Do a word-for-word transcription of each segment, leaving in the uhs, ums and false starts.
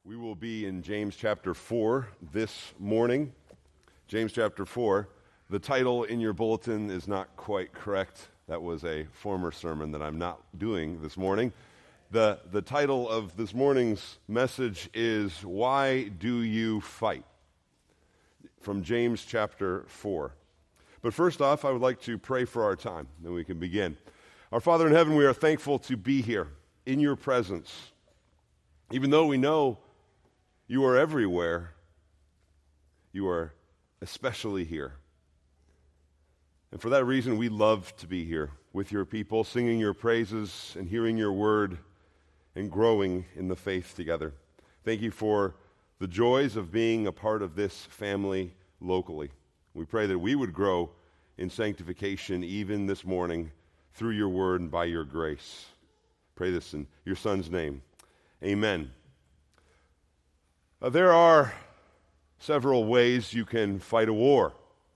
We will be in James chapter four this morning. James chapter four. The title in your bulletin is not quite correct. That was a former sermon that I'm not doing this morning. The, the title of this morning's message is, Why Do You Fight? From James chapter four. But first off, I would like to pray for our time, then we can begin. Our Father in heaven, we are thankful to be here in your presence. Even though we know you are everywhere, you are especially here. And for that reason, we love to be here with your people, singing your praises and hearing your word and growing in the faith together. Thank you for the joys of being a part of this family locally. We pray that we would grow in sanctification even this morning through your word and by your grace. Pray this in your Son's name. Amen. Uh, there are several ways you can fight a war.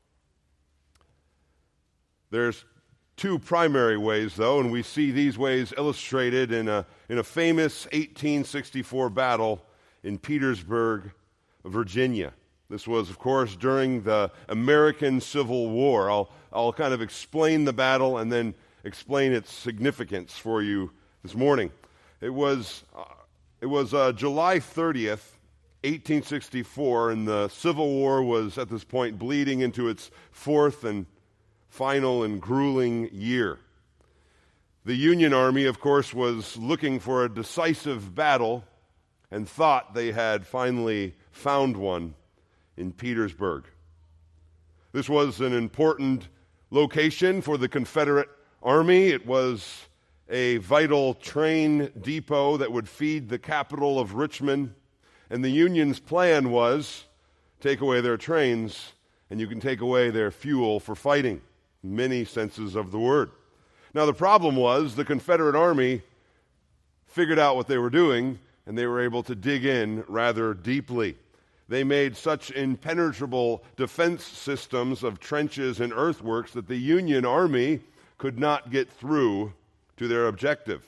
There's two primary ways, though, and we see these ways illustrated in a, in a famous eighteen sixty-four battle in Petersburg, Virginia. This was, of course, during the American Civil War. I'll, I'll kind of explain the battle and then explain its significance for you this morning. It was, uh, it was uh, July thirtieth, eighteen sixty-four, and the Civil War was at this point bleeding into its fourth and final and grueling year. The Union Army, of course, was looking for a decisive battle and thought they had finally found one in Petersburg. This was an important location for the Confederate Army. It was a vital train depot that would feed the capital of Richmond. And the Union's plan was, take away their trains, and you can take away their fuel for fighting, in many senses of the word. Now, the problem was the Confederate Army figured out what they were doing, and they were able to dig in rather deeply. They made such impenetrable defense systems of trenches and earthworks that the Union Army could not get through to their objective.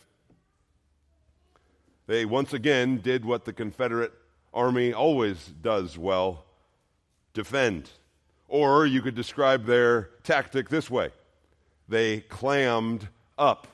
They once again did what the Confederate Army always does well: defend. Or you could describe their tactic this way: they clammed up.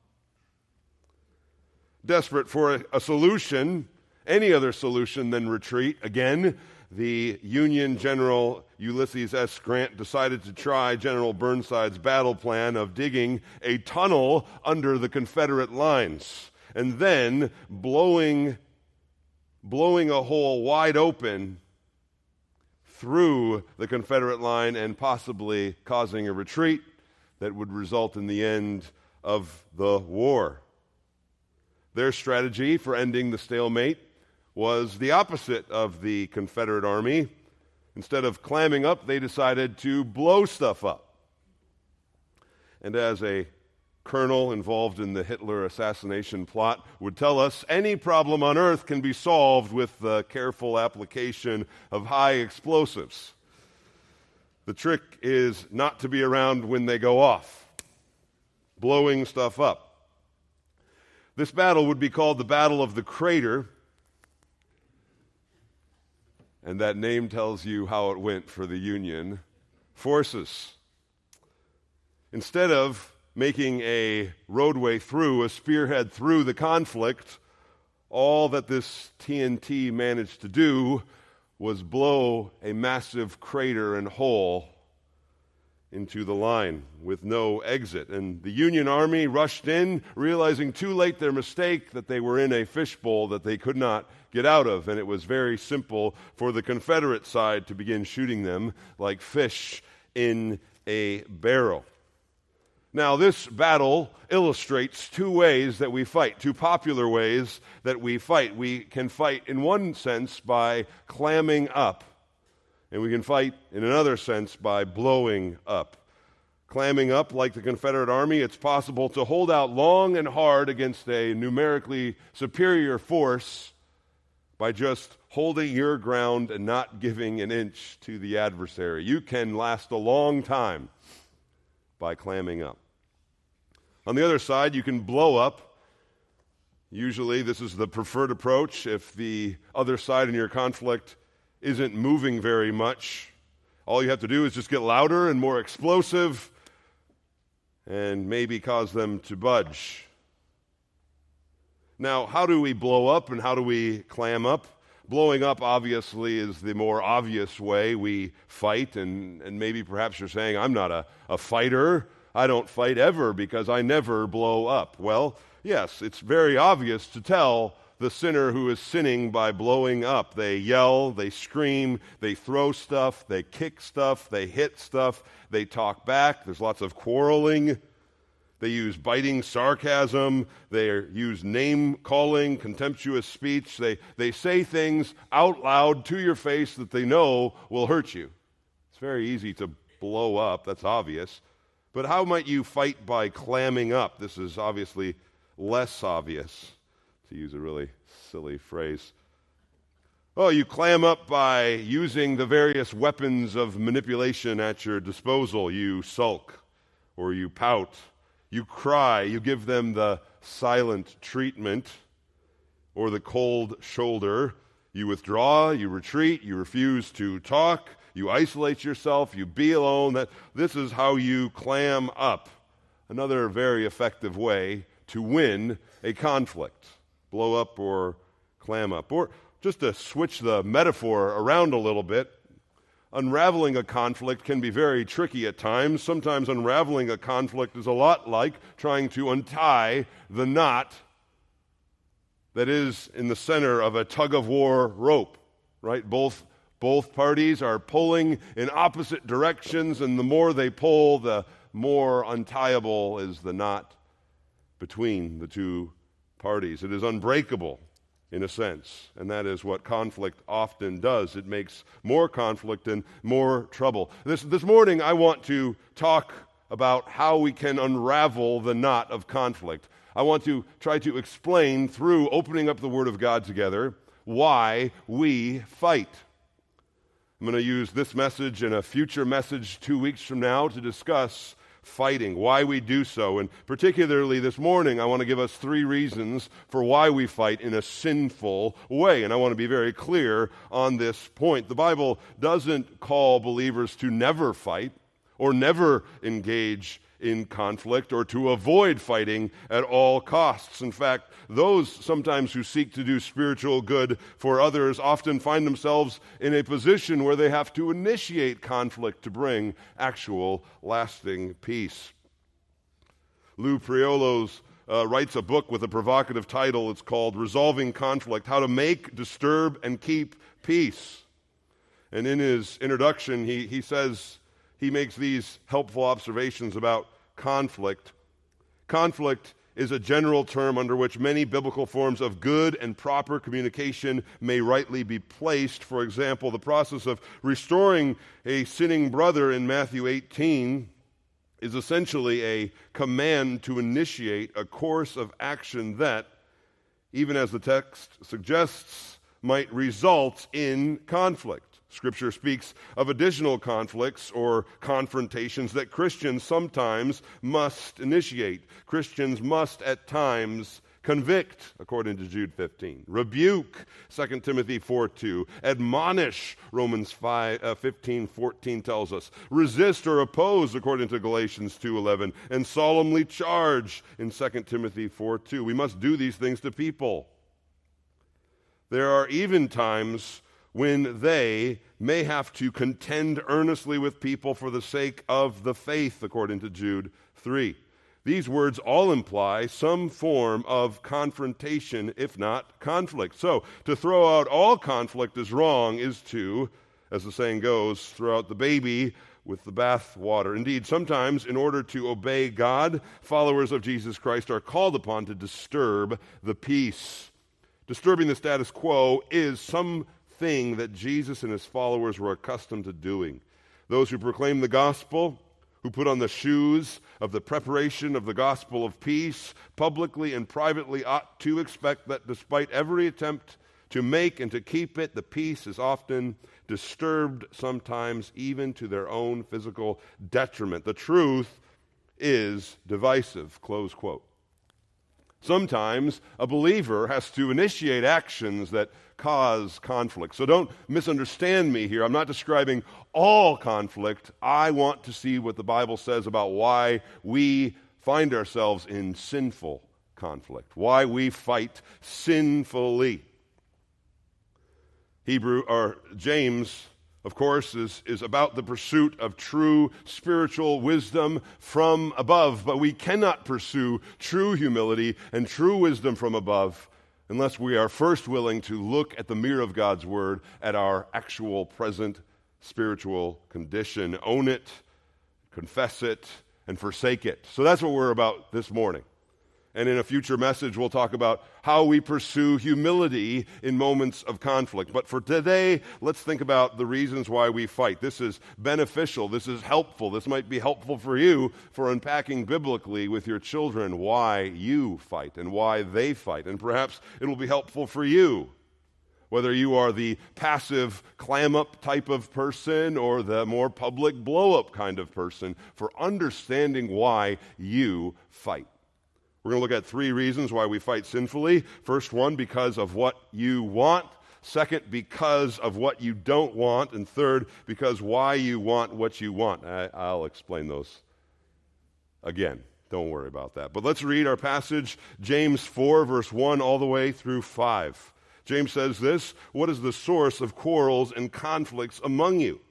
Desperate for a, a solution, any other solution than retreat, again, the Union General Ulysses S. Grant decided to try General Burnside's battle plan of digging a tunnel under the Confederate lines and then blowing blowing a hole wide open through the Confederate line and possibly causing a retreat that would result in the end of the war. Their strategy for ending the stalemate was the opposite of the Confederate Army. Instead of clamming up, they decided to blow stuff up. And as a colonel involved in the Hitler assassination plot would tell us, any problem on earth can be solved with the careful application of high explosives. The trick is not to be around when they go off, blowing stuff up. This battle would be called the Battle of the Crater, and that name tells you how it went for the Union forces. Instead of making a roadway through, a spearhead through the conflict, all that this T N T managed to do was blow a massive crater and hole into the line with no exit. And the Union Army rushed in, realizing too late their mistake, that they were in a fishbowl that they could not get out of. And it was very simple for the Confederate side to begin shooting them like fish in a barrel. Now, this battle illustrates two ways that we fight, two popular ways that we fight. We can fight in one sense by clamming up, and we can fight in another sense by blowing up. Clamming up, like the Confederate Army, it's possible to hold out long and hard against a numerically superior force by just holding your ground and not giving an inch to the adversary. You can last a long time by clamming up. On the other side, you can blow up Usually this is the preferred approach if the other side in your conflict isn't moving very much. All you have to do is just get louder and more explosive and maybe cause them to budge. Now, how do we blow up and how do we clam up? Blowing up, obviously, is the more obvious way we fight, and, and maybe perhaps you're saying, I'm not a, a fighter. I don't fight ever because I never blow up. Well, yes, it's very obvious to tell the sinner who is sinning by blowing up. They yell, they scream, they throw stuff, they kick stuff, they hit stuff, they talk back. There's lots of quarreling. They use biting sarcasm. They use name-calling, contemptuous speech. They, they say things out loud to your face that they know will hurt you. It's very easy to blow up. That's obvious. But how might you fight by clamming up? This is obviously less obvious, to use a really silly phrase. Oh, you clam up by using the various weapons of manipulation at your disposal. You sulk, or you pout. You cry, you give them the silent treatment or the cold shoulder. You withdraw, you retreat, you refuse to talk, you isolate yourself, you be alone. That this is how you clam up. Another very effective way to win a conflict. Blow up or clam up. Or just to switch the metaphor around a little bit, unraveling a conflict can be very tricky at times. Sometimes unraveling a conflict is a lot like trying to untie the knot that is in the center of a tug-of-war rope, right? Both, both parties are pulling in opposite directions, and the more they pull, the more untieable is the knot between the two parties. It is unbreakable, in a sense, and that is what conflict often does. It makes more conflict and more trouble. This, this morning, I want to talk about how we can unravel the knot of conflict. I want to try to explain, through opening up the Word of God together, why we fight. I'm going to use this message and a future message two weeks from now to discuss fighting, why we do so. And particularly this morning, I want to give us three reasons for why we fight in a sinful way. And I want to be very clear on this point. The Bible doesn't call believers to never fight or never engage in conflict or to avoid fighting at all costs. In fact, those sometimes who seek to do spiritual good for others often find themselves in a position where they have to initiate conflict to bring actual lasting peace. Lou Priolos uh, writes a book with a provocative title. It's called Resolving Conflict: How to Make, Disturb, and Keep Peace. And in his introduction, he, he says, he makes these helpful observations about conflict. Conflict is a general term under which many biblical forms of good and proper communication may rightly be placed. For example, the process of restoring a sinning brother in Matthew eighteen is essentially a command to initiate a course of action that, even as the text suggests, might result in conflict. Scripture speaks of additional conflicts or confrontations that Christians sometimes must initiate. Christians must at times convict, according to Jude fifteen, rebuke, Second Timothy four two, admonish, Romans five, uh, fifteen fourteen tells us, resist or oppose, according to Galatians two eleven, and solemnly charge in Second Timothy four two. We must do these things to people. There are even times when they may have to contend earnestly with people for the sake of the faith, according to Jude three. These words all imply some form of confrontation, if not conflict. So, to throw out all conflict as wrong is to, as the saying goes, throw out the baby with the bath water. Indeed, sometimes, in order to obey God, followers of Jesus Christ are called upon to disturb the peace. Disturbing the status quo is some thing that Jesus and his followers were accustomed to doing. Those who proclaim the gospel, who put on the shoes of the preparation of the gospel of peace, publicly and privately ought to expect that despite every attempt to make and to keep it, the peace is often disturbed, sometimes even to their own physical detriment. The truth is divisive, close quote. Sometimes a believer has to initiate actions that cause conflict. So don't misunderstand me here. I'm not describing all conflict. I want to see what the Bible says about why we find ourselves in sinful conflict, why we fight sinfully. Hebrew or James, of course, is, is about the pursuit of true spiritual wisdom from above, but we cannot pursue true humility and true wisdom from above unless we are first willing to look at the mirror of God's Word at our actual present spiritual condition, own it, confess it, and forsake it. So that's what we're about this morning. And in a future message, we'll talk about how we pursue humility in moments of conflict. But for today, let's think about the reasons why we fight. This is beneficial. This is helpful. This might be helpful for you for unpacking biblically with your children why you fight and why they fight. And perhaps it will be helpful for you, whether you are the passive clam-up type of person or the more public blow-up kind of person, for understanding why you fight. We're going to look at three reasons why we fight sinfully. First one, because of what you want. Second, because of what you don't want. And third, because why you want what you want. I, I'll explain those again. Don't worry about that. But let's read our passage, James four, verse one, all the way through five. James says this: "What is the source of quarrels and conflicts among you?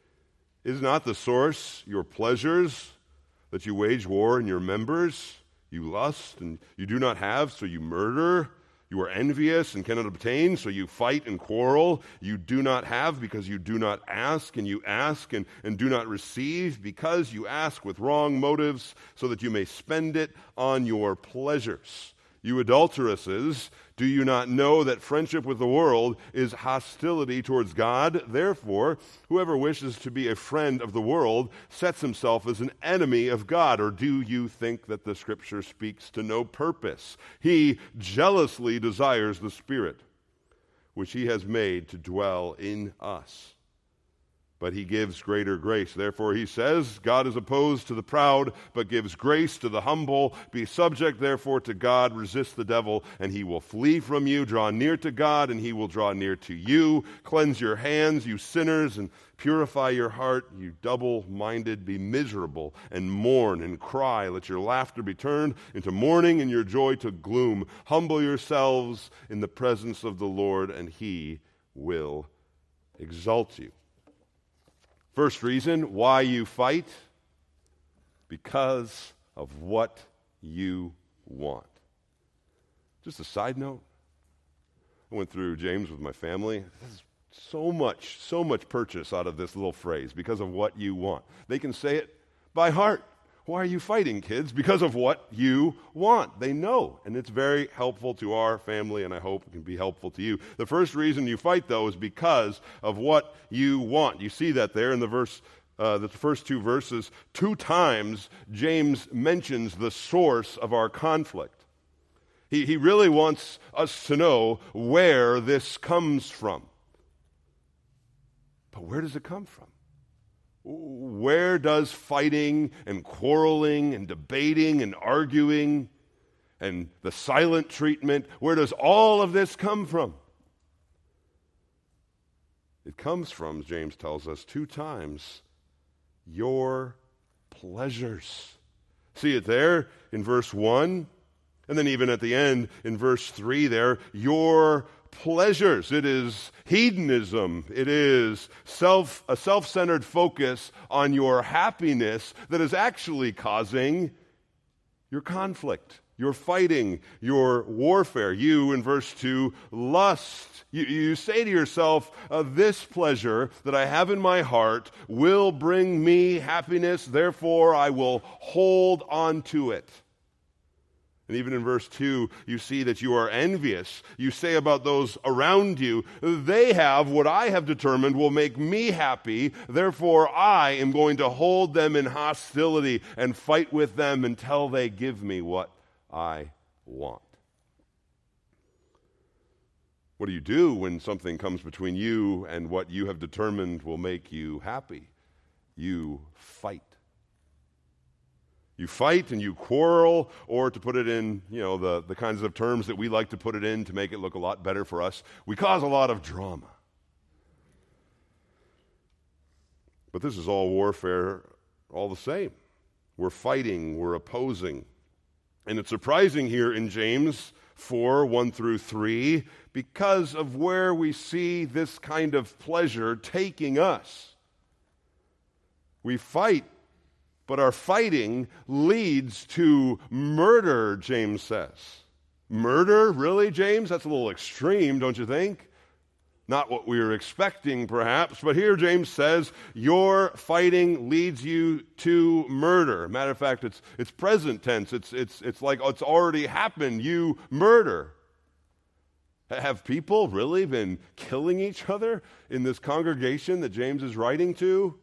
Is not the source your pleasures, that you wage war in your members? You lust, and you do not have, so you murder. You are envious and cannot obtain, so you fight and quarrel. You do not have because you do not ask, and you ask and, and do not receive because you ask with wrong motives, so that you may spend it on your pleasures. You adulteresses, do you not know that friendship with the world is hostility towards God? Therefore, whoever wishes to be a friend of the world sets himself as an enemy of God. Or do you think that the Scripture speaks to no purpose? He jealously desires the Spirit, which he has made to dwell in us. But he gives greater grace. Therefore, he says, God is opposed to the proud, but gives grace to the humble. Be subject, therefore, to God. Resist the devil, and he will flee from you. Draw near to God, and he will draw near to you. Cleanse your hands, you sinners, and purify your heart, you double-minded. Be miserable, and mourn, and cry. Let your laughter be turned into mourning, and your joy to gloom. Humble yourselves in the presence of the Lord, and he will exalt you." First reason why you fight: because of what you want. Just a side note, I went through James with my family. There's so much, so much purchase out of this little phrase, because of what you want. They can say it by heart. Why are you fighting, kids? Because of what you want. They know, and it's very helpful to our family, and I hope it can be helpful to you. The first reason you fight, though, is because of what you want. You see that there in the verse, uh, the first two verses. Two times, James mentions the source of our conflict. He, he really wants us to know where this comes from. But where does it come from? Where does fighting and quarreling and debating and arguing and the silent treatment, where does all of this come from? It comes from, James tells us two times, your pleasures. See it there in verse one, and then even at the end in verse three there, your pleasures. It is hedonism. It is self a self-centered focus on your happiness that is actually causing your conflict, your fighting, your warfare. You, in verse two, lust. You, you say to yourself, uh, this pleasure that I have in my heart will bring me happiness, therefore I will hold on to it. And even in verse two, you see that you are envious. You say about those around you, they have what I have determined will make me happy. Therefore, I am going to hold them in hostility and fight with them until they give me what I want. What do you do when something comes between you and what you have determined will make you happy? You fight. You fight and you quarrel, or to put it in, you know, the, the kinds of terms that we like to put it in to make it look a lot better for us, we cause a lot of drama. But this is all warfare all the same. We're fighting, we're opposing. And it's surprising here in James four, one through three, because of where we see this kind of pleasure taking us. We fight, but our fighting leads to murder, James says. Murder? Really, James? That's a little extreme, don't you think? Not what we were expecting, perhaps, but here James says, your fighting leads you to murder. Matter of fact, it's it's present tense. It's it's it's like it's already happened. You murder. Have people really been killing each other in this congregation that James is writing to?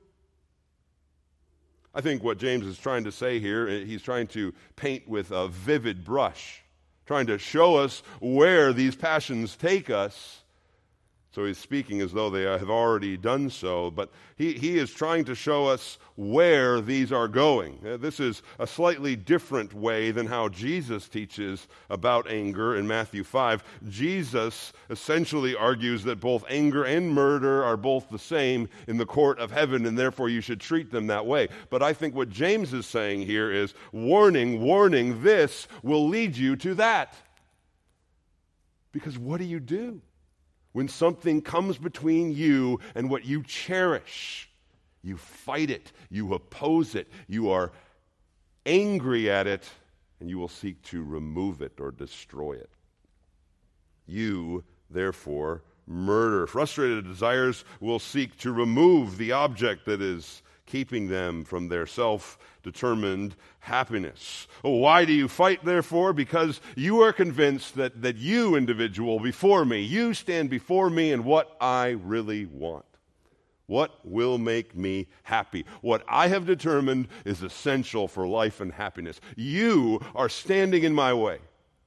I think what James is trying to say here, he's trying to paint with a vivid brush, trying to show us where these passions take us. So he's speaking as though they have already done so, but he, he is trying to show us where these are going. Uh, this is a slightly different way than how Jesus teaches about anger in Matthew five. Jesus essentially argues that both anger and murder are both the same in the court of heaven, and therefore you should treat them that way. But I think what James is saying here is, warning, warning, this will lead you to that. Because what do you do when something comes between you and what you cherish? You fight it, you oppose it, you are angry at it, and you will seek to remove it or destroy it. You, therefore, murder. Frustrated desires will seek to remove the object that is keeping them from their self-determined happiness. Oh, why do you fight, therefore? Because you are convinced that, that you, individual, before me, you stand before me in what I really want. What will make me happy? What I have determined is essential for life and happiness. You are standing in my way.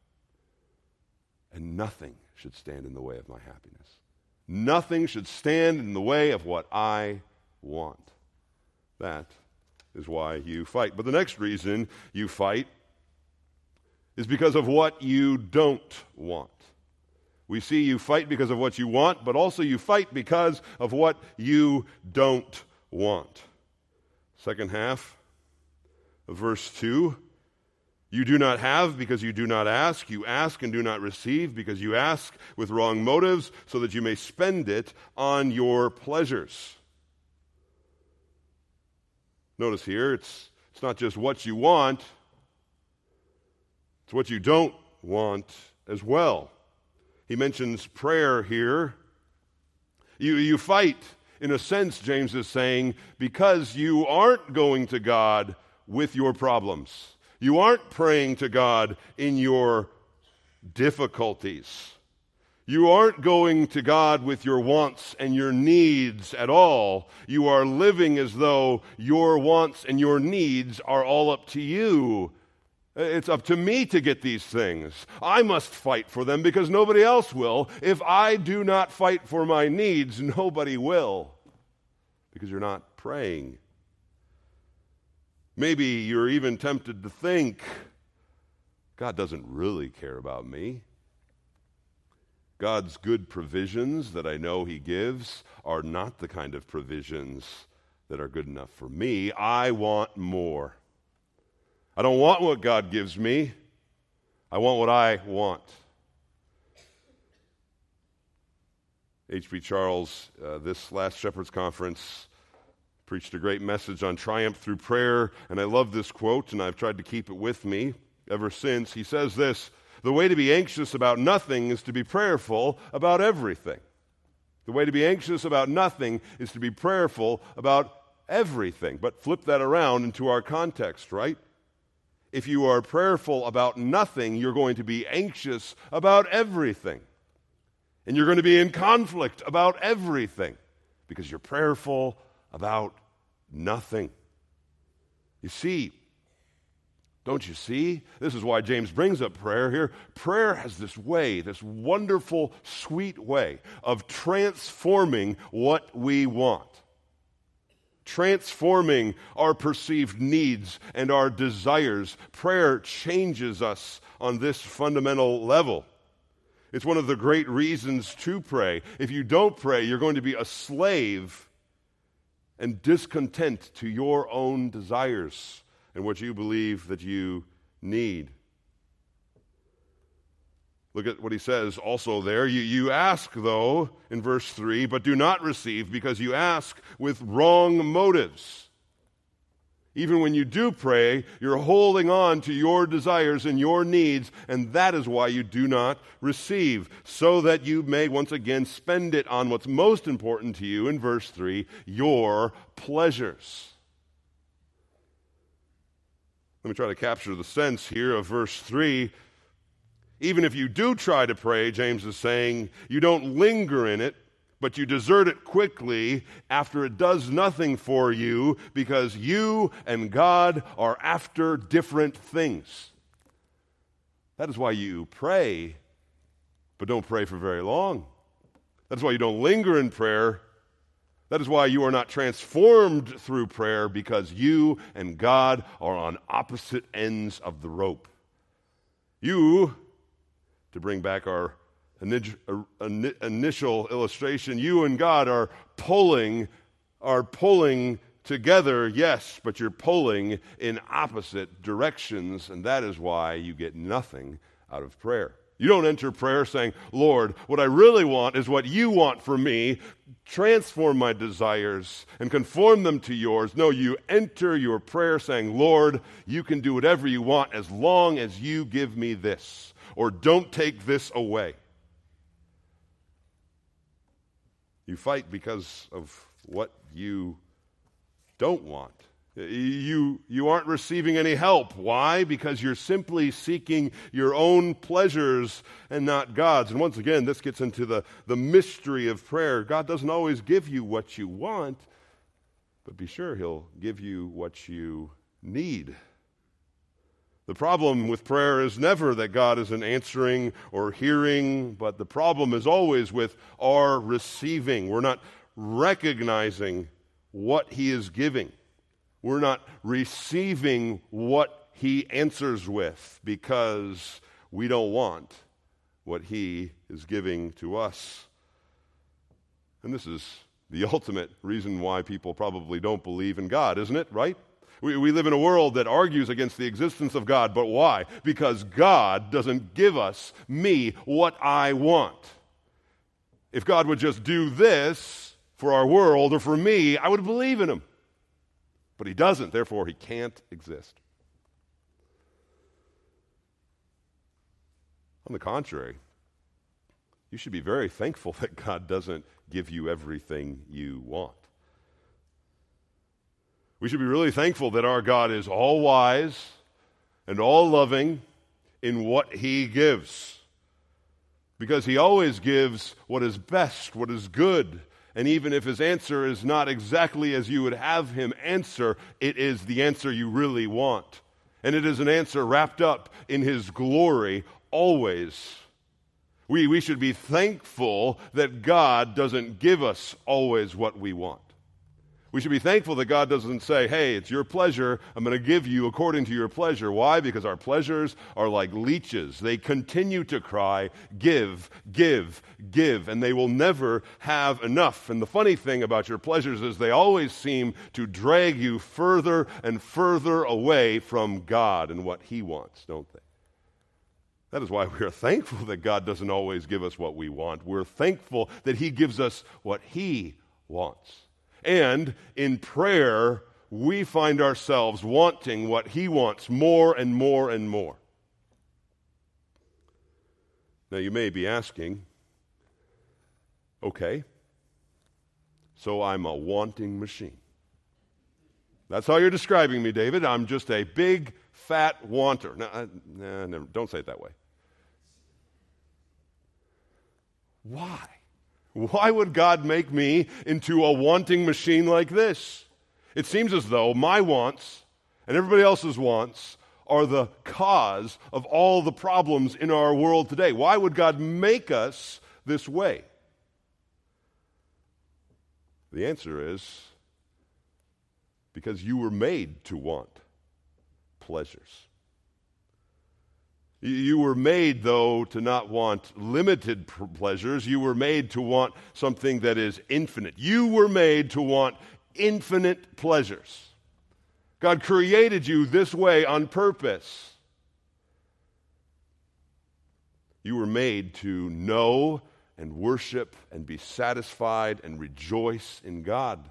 And nothing should stand in the way of my happiness. Nothing should stand in the way of what I want. That is why you fight. But the next reason you fight is because of what you don't want. We see you fight because of what you want, but also you fight because of what you don't want. Second half of verse two. You do not have because you do not ask. You ask and do not receive because you ask with wrong motives, so that you may spend it on your pleasures. Notice here, it's, it's not just what you want, it's what you don't want as well. He mentions prayer here. You, you fight, in a sense, James is saying, because you aren't going to God with your problems. You aren't praying to God in your difficulties. You aren't going to God with your wants and your needs at all. You are living as though your wants and your needs are all up to you. It's up to me to get these things. I must fight for them because nobody else will. If I do not fight for my needs, nobody will. Because you're not praying. Maybe you're even tempted to think, God doesn't really care about me. God's good provisions that I know He gives are not the kind of provisions that are good enough for me. I want more. I don't want what God gives me. I want what I want. H B Charles, uh, this last Shepherd's Conference, preached a great message on triumph through prayer, and I love this quote, and I've tried to keep it with me ever since. He says this: the way to be anxious about nothing is to be prayerful about everything. The way to be anxious about nothing is to be prayerful about everything. But flip that around into our context, right? If you are prayerful about nothing, you're going to be anxious about everything. And you're going to be in conflict about everything because you're prayerful about nothing. You see, don't you see? This is why James brings up prayer here. Prayer has this way, this wonderful, sweet way of transforming what we want. transforming our perceived needs and our desires. Prayer changes us on this fundamental level. It's one of the great reasons to pray. If you don't pray, you're going to be a slave and discontent to your own desires and what you believe that you need. Look at what he says also there. You, you ask, though, in verse three, but do not receive because you ask with wrong motives. Even when you do pray, you're holding on to your desires and your needs, and that is why you do not receive, so that you may once again spend it on what's most important to you, in verse three, your pleasures. Let me try to capture the sense here of verse three. Even if you do try to pray, James is saying, you don't linger in it, but you desert it quickly after it does nothing for you because you and God are after different things. That is why you pray, but don't pray for very long. That is why you don't linger in prayer. That is why you are not transformed through prayer, because you and God are on opposite ends of the rope. You, to bring back our initial illustration, you and God are pulling, are pulling together, yes, but you're pulling in opposite directions, and that is why you get nothing out of prayer. You don't enter prayer saying, Lord, what I really want is what you want for me. Transform my desires and conform them to yours. No, you enter your prayer saying, Lord, you can do whatever you want as long as you give me this. Or don't take this away. You fight because of what you don't want. You, you aren't receiving any help. Why? Because you're simply seeking your own pleasures and not God's. And once again, this gets into the, the mystery of prayer. God doesn't always give you what you want, but be sure He'll give you what you need. The problem with prayer is never that God isn't answering or hearing, but the problem is always with our receiving. We're not recognizing what He is giving. We're not receiving what He answers with because we don't want what He is giving to us. And this is the ultimate reason why people probably don't believe in God, isn't it? Right? We, we live in a world that argues against the existence of God, but why? Because God doesn't give us, me, what I want. If God would just do this for our world or for me, I would believe in Him. But He doesn't, therefore He can't exist. On the contrary, you should be very thankful that God doesn't give you everything you want. We should be really thankful that our God is all-wise and all-loving in what He gives. Because He always gives what is best, what is good. And even if His answer is not exactly as you would have Him answer, it is the answer you really want. And it is an answer wrapped up in His glory always. We, we should be thankful that God doesn't give us always what we want. We should be thankful that God doesn't say, hey, it's your pleasure, I'm going to give you according to your pleasure. Why? Because our pleasures are like leeches. They continue to cry, give, give, give, and they will never have enough. And the funny thing about your pleasures is they always seem to drag you further and further away from God and what He wants, don't they? That is why we are thankful that God doesn't always give us what we want. We're thankful that He gives us what He wants. And in prayer, we find ourselves wanting what He wants more and more and more. Now, you may be asking, okay, so I'm a wanting machine. That's how you're describing me, David. I'm just a big, fat wanter. No, I, no, never, don't say it that way. Why? Why would God make me into a wanting machine like this? It seems as though my wants and everybody else's wants are the cause of all the problems in our world today. Why would God make us this way? The answer is because you were made to want pleasures. You were made, though, to not want limited pleasures. You were made to want something that is infinite. You were made to want infinite pleasures. God created you this way on purpose. You were made to know and worship and be satisfied and rejoice in God.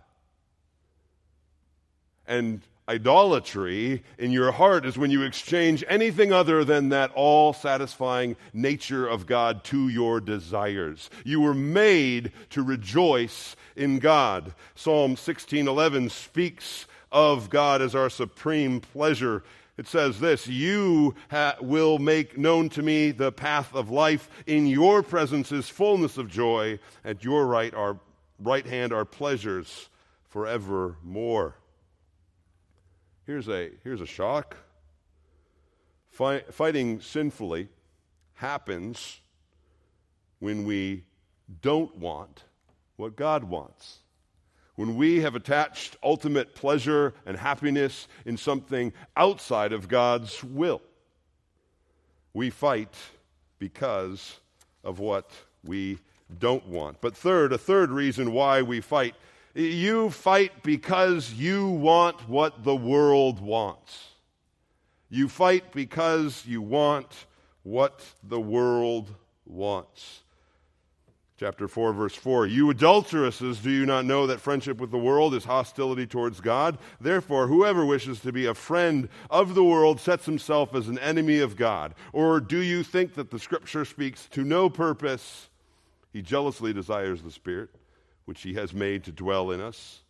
And idolatry in your heart is when you exchange anything other than that all-satisfying nature of God to your desires. You were made to rejoice in God. Psalm sixteen eleven speaks of God as our supreme pleasure. It says this, "You ha- will make known to me the path of life. In your presence is fullness of joy. At your right, are, right hand are pleasures forevermore." Here's a, here's a shock. Fight, fighting sinfully happens when we don't want what God wants. When we have attached ultimate pleasure and happiness in something outside of God's will. We fight because of what we don't want. But third, a third reason why we fight. You fight because you want what the world wants. You fight because you want what the world wants. Chapter four, verse four, "You adulteresses, do you not know that friendship with the world is hostility towards God? Therefore, whoever wishes to be a friend of the world sets himself as an enemy of God. Or do you think that the Scripture speaks to no purpose? He jealously desires the Spirit, which he has made to dwell in us."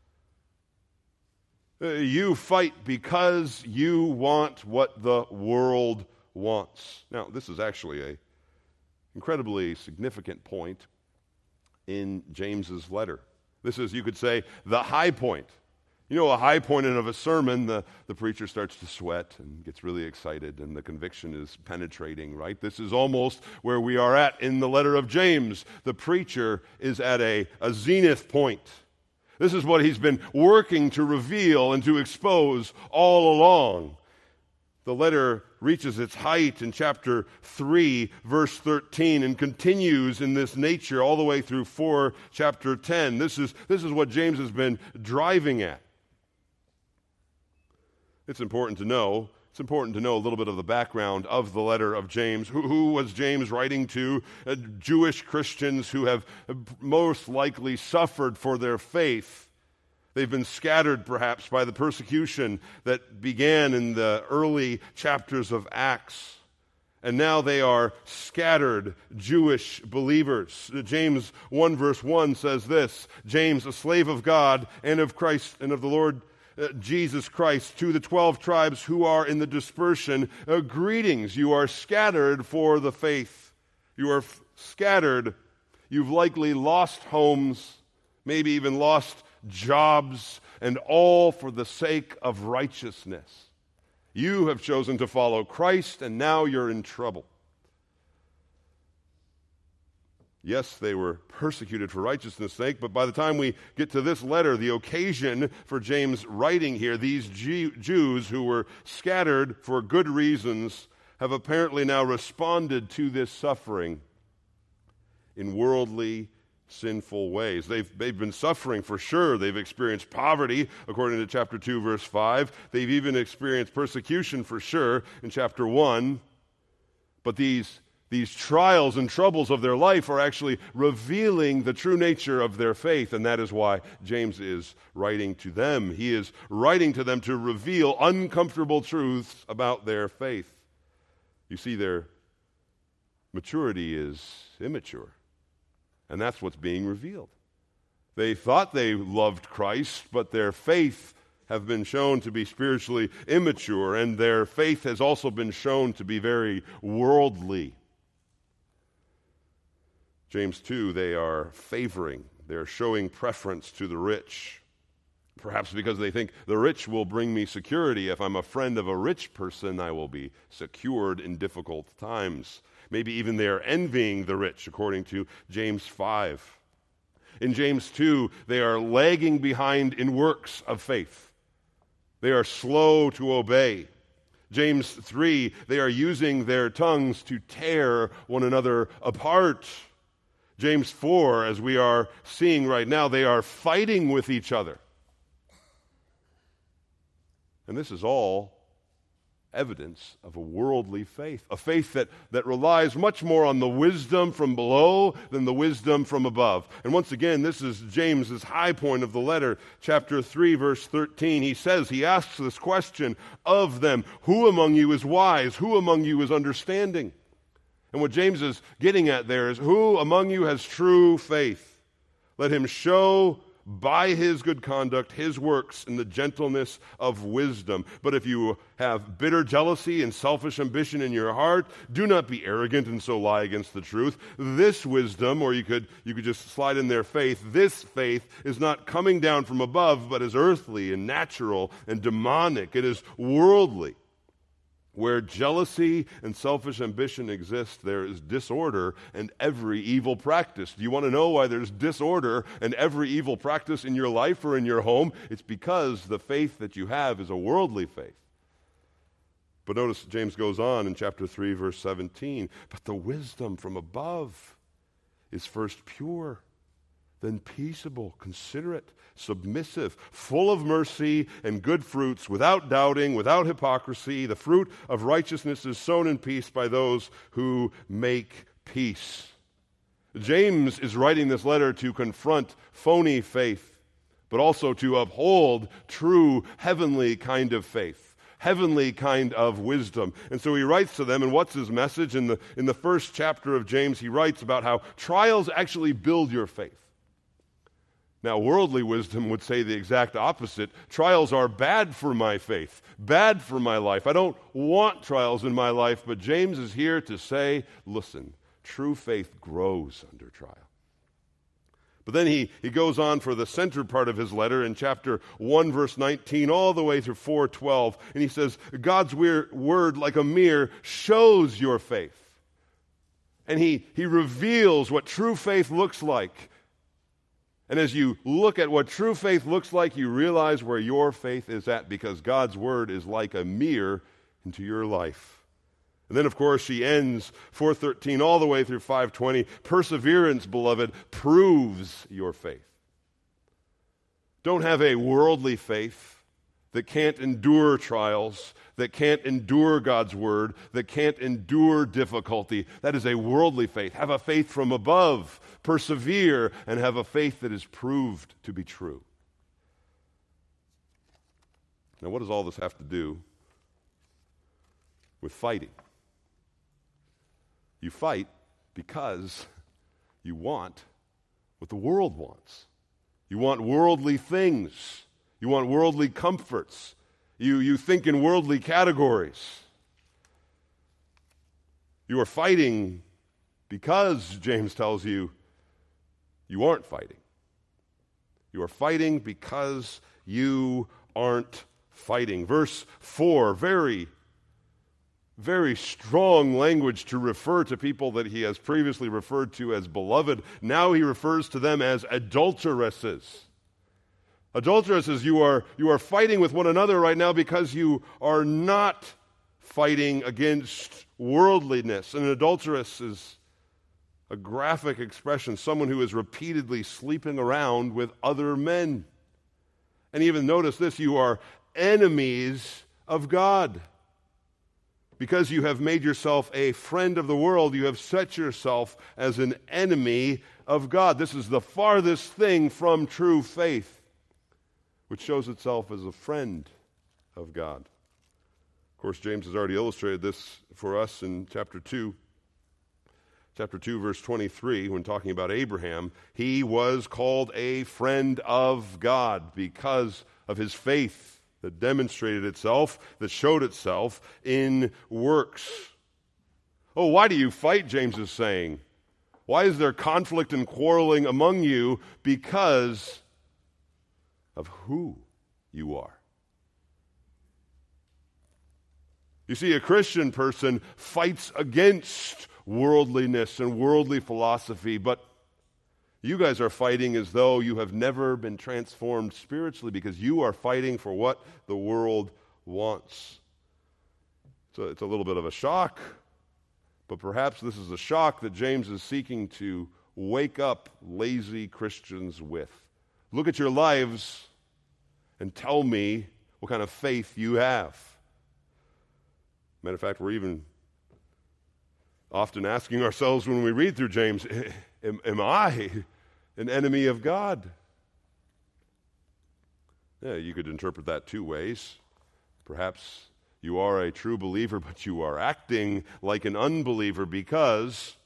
Uh, you fight because you want what the world wants. Now, this is actually a incredibly significant point in James's letter. This is, you could say, the high point. You know, a high point in of a sermon, the, the preacher starts to sweat and gets really excited, and the conviction is penetrating, right? This is almost where we are at in the letter of James. The preacher is at a, a zenith point. This is what he's been working to reveal and to expose all along. The letter reaches its height in chapter three, verse thirteen, and continues in this nature all the way through four, chapter ten. This is, this is what James has been driving at. It's important to know, it's important to know a little bit of the background of the letter of James. Who, who was James writing to? Uh, Jewish Christians who have most likely suffered for their faith. They've been scattered, perhaps, by the persecution that began in the early chapters of Acts. And now they are scattered Jewish believers. James one verse one says this, "James, a slave of God and of Christ and of the Lord uh, Jesus Christ, to the twelve tribes who are in the dispersion, uh, greetings. You are scattered for the faith. You are f- scattered. You've likely lost homes, maybe even lost jobs, and all for the sake of righteousness. You have chosen to follow Christ, and now you're in trouble." Yes, they were persecuted for righteousness' sake, but by the time we get to this letter, the occasion for James writing here, these Jew- Jews who were scattered for good reasons have apparently now responded to this suffering in worldly sinful ways. They've, they've been suffering for sure. They've experienced poverty, according to chapter two, verse five. They've even experienced persecution for sure in chapter one. But these, these trials and troubles of their life are actually revealing the true nature of their faith, and that is why James is writing to them. He is writing to them to reveal uncomfortable truths about their faith. You see, their maturity is immature. And that's what's being revealed. They thought they loved Christ, but their faith have been shown to be spiritually immature, and their faith has also been shown to be very worldly. James two, they are favoring, they're showing preference to the rich. Perhaps because they think the rich will bring me security. If I'm a friend of a rich person, I will be secured in difficult times. Maybe even they are envying the rich, according to James five. In James two, they are lagging behind in works of faith. They are slow to obey. James three, they are using their tongues to tear one another apart. James four, as we are seeing right now, they are fighting with each other. And this is all evidence of a worldly faith, a faith that, that relies much more on the wisdom from below than the wisdom from above. And once again, this is James's high point of the letter, chapter three, verse thirteen. He says, he asks this question of them, who among you is wise? Who among you is understanding? And what James is getting at there is, who among you has true faith? Let him show by his good conduct, his works in the gentleness of wisdom. But if you have bitter jealousy and selfish ambition in your heart, do not be arrogant and so lie against the truth. This wisdom, or you could you could just slide in there faith, this faith is not coming down from above, but is earthly and natural and demonic. It is worldly. Where jealousy and selfish ambition exist, there is disorder and every evil practice. Do you want to know why there's disorder and every evil practice in your life or in your home? It's because the faith that you have is a worldly faith. But notice James goes on in chapter three, verse seventeen. But the wisdom from above is first pure, then peaceable, considerate, submissive, full of mercy and good fruits, without doubting, without hypocrisy. The fruit of righteousness is sown in peace by those who make peace. James is writing this letter to confront phony faith, but also to uphold true heavenly kind of faith, heavenly kind of wisdom. And so he writes to them, and what's his message? In the, in the first chapter of James, he writes about how trials actually build your faith. Now, worldly wisdom would say the exact opposite. Trials are bad for my faith, bad for my life. I don't want trials in my life, but James is here to say, listen, true faith grows under trial. But then he, he goes on for the center part of his letter in chapter one, verse nineteen, all the way through four twelve, and he says, God's word, like a mirror, shows your faith. And he, he reveals what true faith looks like. And as you look at what true faith looks like, you realize where your faith is at, because God's word is like a mirror into your life. And then, of course, she ends four thirteen all the way through five twenty. Perseverance, beloved, proves your faith. Don't have a worldly faith that can't endure trials, that can't endure God's word, that can't endure difficulty. That is a worldly faith. Have a faith from above. Persevere and have a faith that is proved to be true. Now, what does all this have to do with fighting? You fight because you want what the world wants. You want worldly things. You want worldly comforts. You, you think in worldly categories. You are fighting because, James tells you, you aren't fighting. You are fighting because you aren't fighting. Verse four, very, very strong language to refer to people that he has previously referred to as beloved. Now he refers to them as adulteresses. Adulteresses, you are, you are fighting with one another right now because you are not fighting against worldliness. And an adulteress is a graphic expression, someone who is repeatedly sleeping around with other men. And even notice this, you are enemies of God. Because you have made yourself a friend of the world, you have set yourself as an enemy of God. This is the farthest thing from true faith, which shows itself as a friend of God. Of course, James has already illustrated this for us in chapter two. Chapter two, verse twenty-three, when talking about Abraham, he was called a friend of God because of his faith that demonstrated itself, that showed itself in works. Oh, why do you fight, James is saying? Why is there conflict and quarreling among you? Because of who you are. You see, a Christian person fights against worldliness and worldly philosophy, but You guys are fighting as though you have never been transformed spiritually because you are fighting for what the world wants. So it's a little bit of a shock, but perhaps this is a shock that James is seeking to wake up lazy Christians with. Look at your lives and tell me what kind of faith you have. Matter of fact, we're even often asking ourselves when we read through James, am, am I an enemy of God? Yeah, you could interpret that two ways. Perhaps you are a true believer, but you are acting like an unbeliever because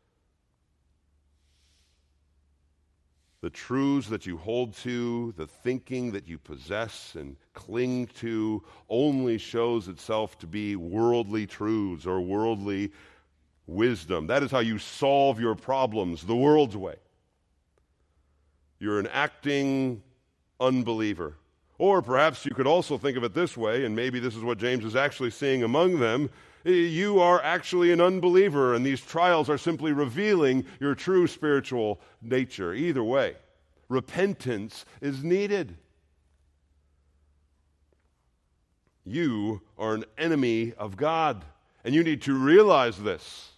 the truths that you hold to, the thinking that you possess and cling to only shows itself to be worldly truths or worldly wisdom. That is how you solve your problems, the world's way. You're an acting unbeliever. Or perhaps you could also think of it this way, and maybe this is what James is actually seeing among them. You are actually an unbeliever, and these trials are simply revealing your true spiritual nature. Either way, repentance is needed. You are an enemy of God, and you need to realize this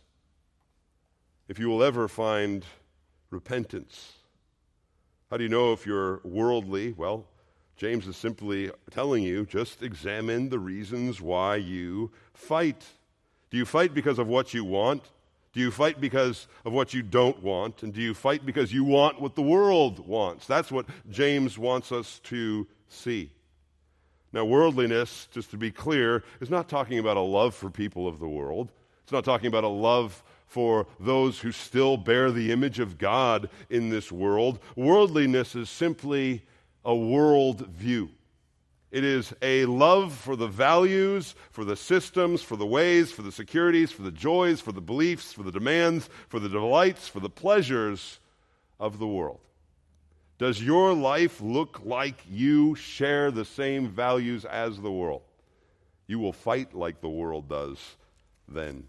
if you will ever find repentance. How do you know if you're worldly? Well, James is simply telling you, just examine the reasons why you fight. Do you fight because of what you want? Do you fight because of what you don't want? And do you fight because you want what the world wants? That's what James wants us to see. Now, worldliness, just to be clear, is not talking about a love for people of the world. It's not talking about a love for those who still bear the image of God in this world. Worldliness is simply a world view. It is a love for the values, for the systems, for the ways, for the securities, for the joys, for the beliefs, for the demands, for the delights, for the pleasures of the world. Does your life look like you share the same values as the world? You will fight like the world does then.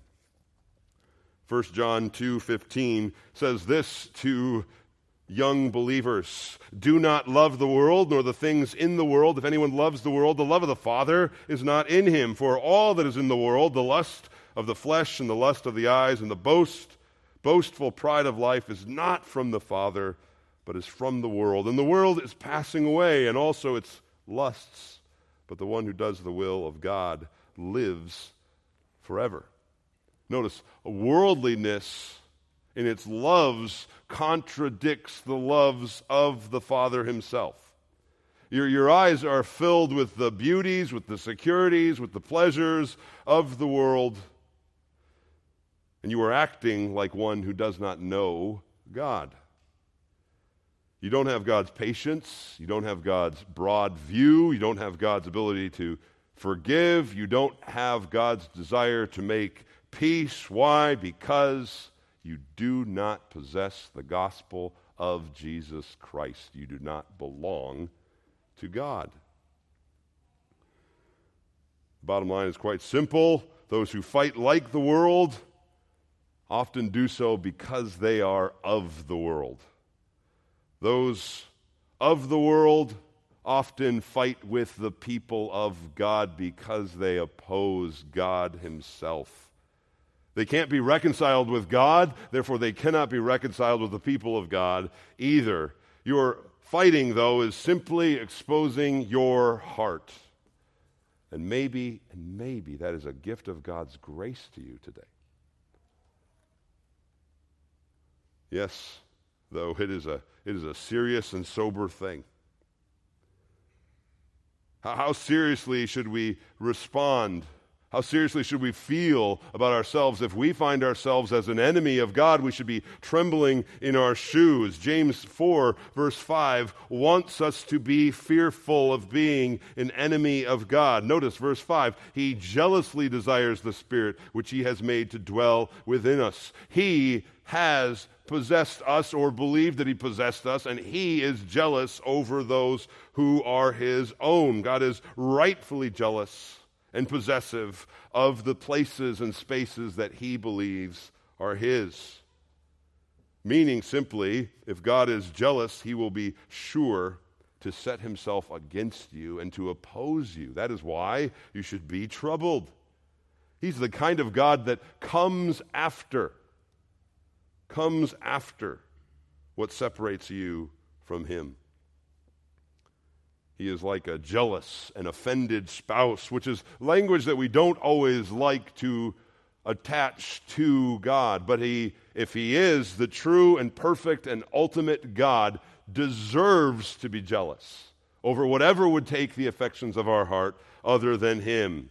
First John two fifteen says this to young believers: do not love the world nor the things in the world. If anyone loves the world, the love of the Father is not in him. For all that is in the world, the lust of the flesh and the lust of the eyes and the boast, boastful pride of life is not from the Father, but is from the world. And the world is passing away, and also its lusts. But the one who does the will of God lives forever. Notice, worldliness in its loves contradicts the loves of the Father himself. Your, your eyes are filled with the beauties, with the securities, with the pleasures of the world, and you are acting like one who does not know God. You don't have God's patience, you don't have God's broad view, you don't have God's ability to forgive, you don't have God's desire to make peace. Why? Because you do not possess the gospel of Jesus Christ. You do not belong to God. Bottom line is quite simple. Those who fight like the world often do so because they are of the world. Those of the world often fight with the people of God because they oppose God himself. They can't be reconciled with God, therefore they cannot be reconciled with the people of God either. Your fighting, though, is simply exposing your heart. And maybe, and maybe that is a gift of God's grace to you today. Yes, though it is a it is a serious and sober thing. How, how seriously should we respond? How seriously should we feel about ourselves? If we find ourselves as an enemy of God, we should be trembling in our shoes. James four, verse five, wants us to be fearful of being an enemy of God. Notice verse five, he jealously desires the Spirit which he has made to dwell within us. He has possessed us, or believed that he possessed us, and he is jealous over those who are his own. God is rightfully jealous and possessive of the places and spaces that he believes are his. Meaning simply, if God is jealous, he will be sure to set himself against you and to oppose you. That is why you should be troubled. He's the kind of God that comes after, comes after what separates you from him. He is like a jealous and offended spouse, which is language that we don't always like to attach to God. But he, if he is the true and perfect and ultimate God, deserves to be jealous over whatever would take the affections of our heart other than him.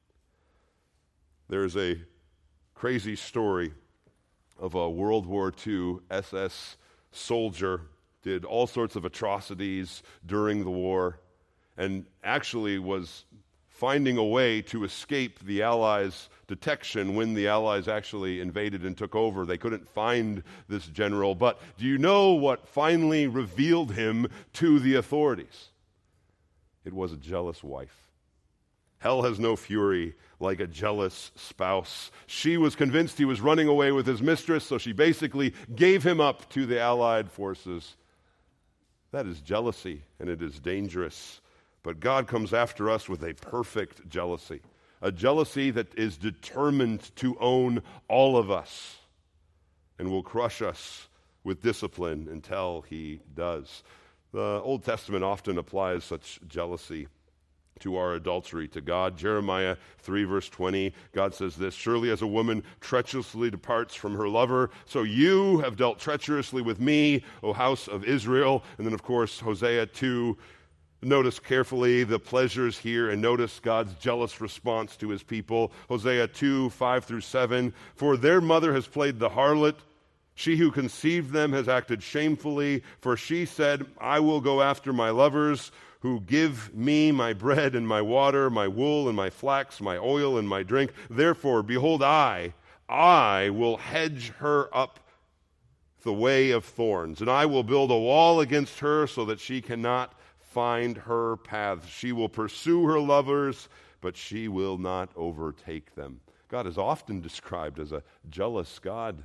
There's a crazy story of a World War Two S S soldier, did all sorts of atrocities during the war, and actually was finding a way to escape the Allies' detection when the Allies actually invaded and took over. They couldn't find this general. But do you know what finally revealed him to the authorities? It was a jealous wife. Hell has no fury like a jealous spouse. She was convinced he was running away with his mistress, so she basically gave him up to the Allied forces. That is jealousy, and it is dangerous. But God comes after us with a perfect jealousy, a jealousy that is determined to own all of us and will crush us with discipline until he does. The Old Testament often applies such jealousy to our adultery to God. Jeremiah three verse twenty, God says this, "Surely as a woman treacherously departs from her lover, so you have dealt treacherously with me, O house of Israel." And then of course Hosea two, notice carefully the pleasures here and notice God's jealous response to his people. Hosea two, five through seven, "For their mother has played the harlot. She who conceived them has acted shamefully. For she said, I will go after my lovers who give me my bread and my water, my wool and my flax, my oil and my drink. Therefore, behold, I, I will hedge her up the way of thorns, and I will build a wall against her so that she cannot find her paths. She will pursue her lovers, but she will not overtake them." God is often described as a jealous God,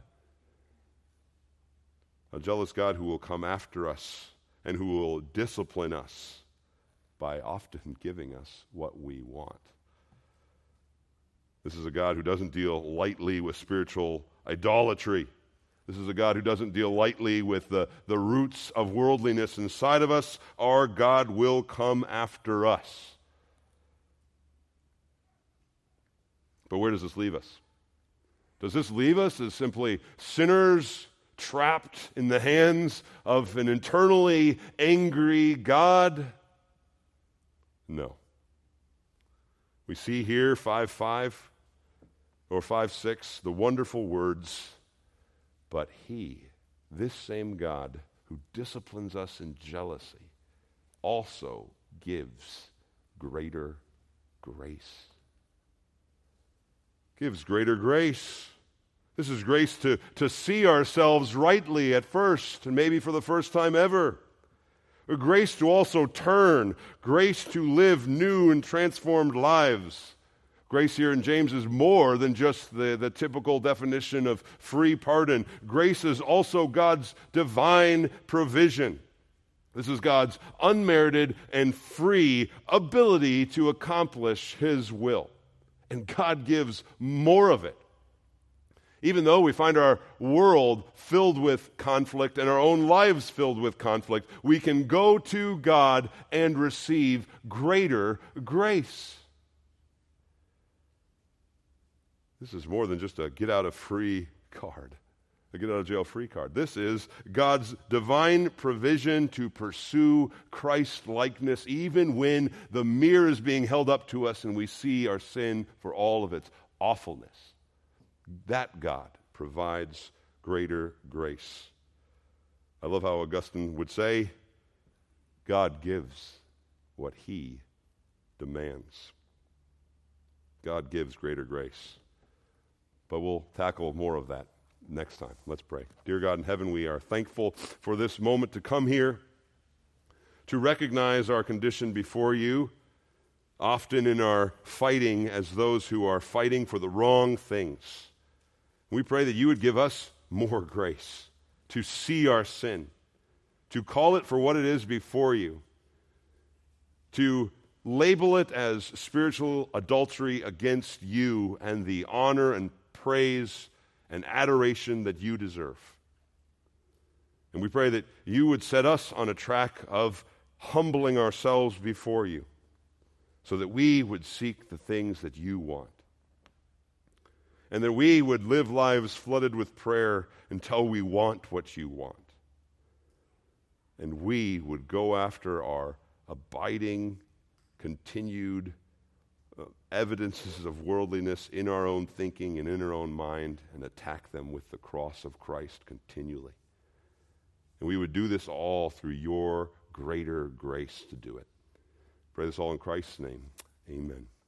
a jealous God who will come after us and who will discipline us by often giving us what we want. This is a God who doesn't deal lightly with spiritual idolatry. This is a God who doesn't deal lightly with the, the roots of worldliness inside of us. Our God will come after us. But where does this leave us? Does this leave us as simply sinners trapped in the hands of an eternally angry God? No. We see here five five or five six, the wonderful words, "But he," this same God who disciplines us in jealousy, also gives greater grace. Gives greater grace. This is grace to, to see ourselves rightly at first, and maybe for the first time ever. A grace to also turn, grace to live new and transformed lives. Grace here in James is more than just the, the typical definition of free pardon. Grace is also God's divine provision. This is God's unmerited and free ability to accomplish his will. And God gives more of it. Even though we find our world filled with conflict and our own lives filled with conflict, we can go to God and receive greater grace. This is more than just a get-out-of-free card, a get-out-of-jail-free card. This is God's divine provision to pursue Christ-likeness, even when the mirror is being held up to us and we see our sin for all of its awfulness. That God provides greater grace. I love how Augustine would say, God gives what he demands. God gives greater grace. But we'll tackle more of that next time. Let's pray. Dear God in heaven, we are thankful for this moment to come here, to recognize our condition before you, often in our fighting as those who are fighting for the wrong things. We pray that you would give us more grace to see our sin, to call it for what it is before you, to label it as spiritual adultery against you and the honor and praise and adoration that you deserve. And we pray that you would set us on a track of humbling ourselves before you so that we would seek the things that you want. And that we would live lives flooded with prayer until we want what you want. And we would go after our abiding, continued uh, evidences of worldliness in our own thinking and in our own mind and attack them with the cross of Christ continually. And we would do this all through your greater grace to do it. Pray this all in Christ's name. Amen.